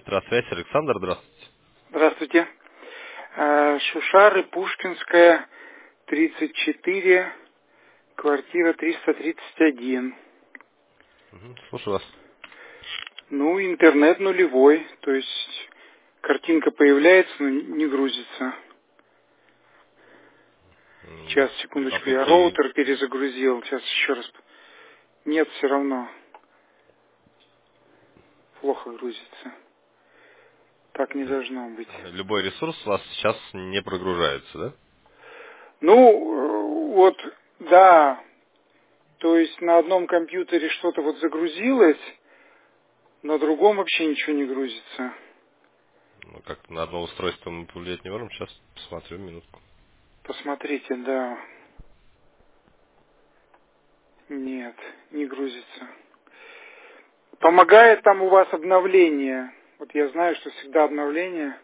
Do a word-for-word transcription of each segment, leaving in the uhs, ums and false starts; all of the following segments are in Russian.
Электросвязь, Александр, здравствуйте. Здравствуйте. Э, Шушары, Пушкинская, тридцать четыре, квартира триста тридцать один. Мгм, слушаю вас. Ну, интернет нулевой, то есть картинка появляется, но не грузится. М, Сейчас, А секундочку, я пути... роутер перезагрузил, сейчас еще раз. Нет, все равно плохо грузится. Так не то есть должно быть. любой ресурс у вас сейчас не прогружается, да? Ну, э, вот, да, то есть на одном компьютере что-то вот загрузилось, на другом вообще ничего не грузится. Ну, как на одно устройство мы повлиять не можем. Сейчас посмотрю минутку. Посмотрите, да. Нет, не грузится. Помогает там у вас обновление. Вот я знаю, что всегда обновление.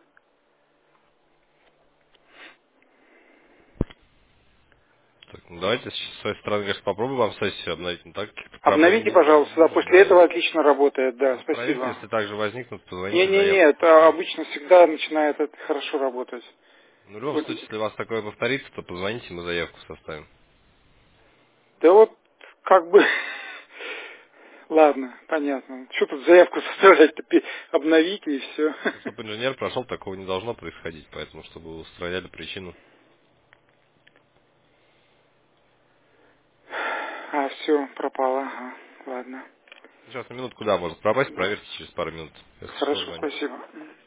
Так, ну давайте с своей стороны, конечно, попробуем вам сессию обновить, но так каких-то проблем Обновите, не, не пожалуйста, да. вижу, После да. этого отлично работает, да. Ну, проверьте, Спасибо. если также возникнут, позвоните, Не-не-не, заявку это составим. обычно всегда начинает это хорошо работать. Ну, в любом Вот, случае, если у вас такое повторится, то позвоните, мы заявку составим. да вот, как бы, ладно, понятно. Что тут заявку составлять, обновите и все. Ну, чтобы инженер прошел, такого не должно происходить, поэтому, чтобы вы устраняли причину. А, все, пропало, ага, ладно. Сейчас на минутку, да, может пропасть, проверьте через пару минут. Если что, Хорошо, звоните. спасибо.